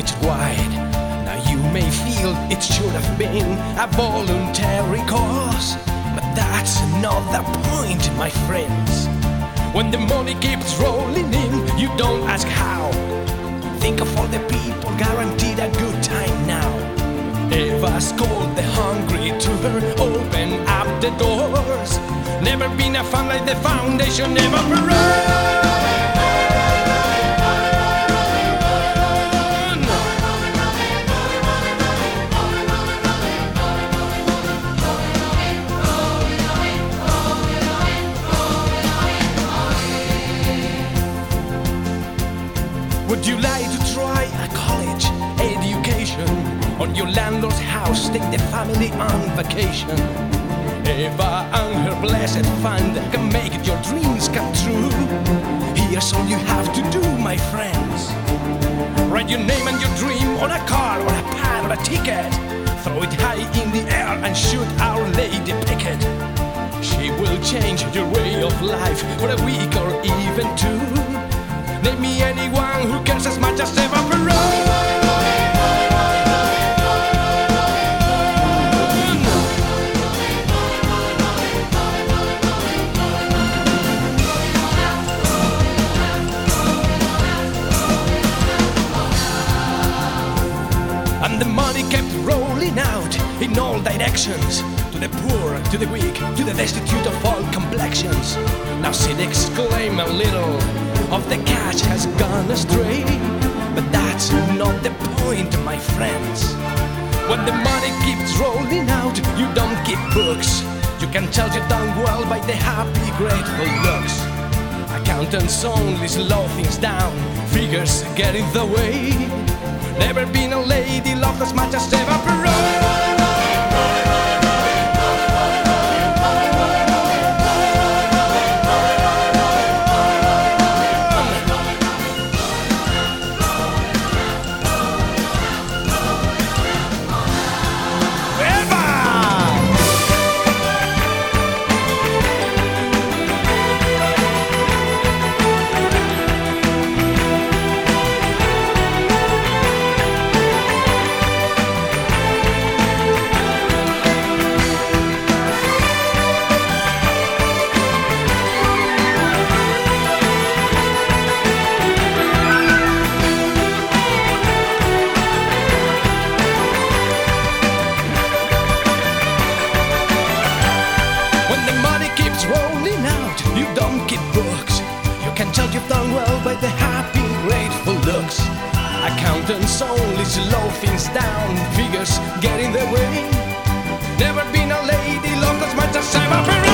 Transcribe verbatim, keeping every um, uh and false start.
reach wide. Now you may feel it should have been a voluntary cause, but that's not the point, my friends. When the money keeps rolling in, you don't ask how. Think of all the people guaranteed a good time now. Eva's called the hungry to her, open up the doors. Never been a fan like the foundation, never run. Would you like to try a college education? On your landlord's house, take the family on vacation. Eva and her blessed fund can make your dreams come true. Here's all you have to do, my friends. Write your name and your dream on a card, or a pad, or a ticket. Throw it high in the air and shoot Our Lady Picket. She will change your way of life for a week or even two. Name me anyone who cares as much as Eva Peron. And the money kept rolling out in all directions, to the poor, to the weak, to the destitute of all complexions. Now cynics claim a little of the cash has gone astray, but that's not the point, my friends. When the money keeps rolling out, you don't keep books. You can tell you've done well by the happy, grateful looks. Accountants only slow things down, figures get in the way. Never been a lady loved as much as Eva Peron. Rolling out, you don't keep books. You can tell you've done well by the happy, grateful looks. Accountants only slow things down, figures get in the way. Never been a lady loved as much as Eva Peron.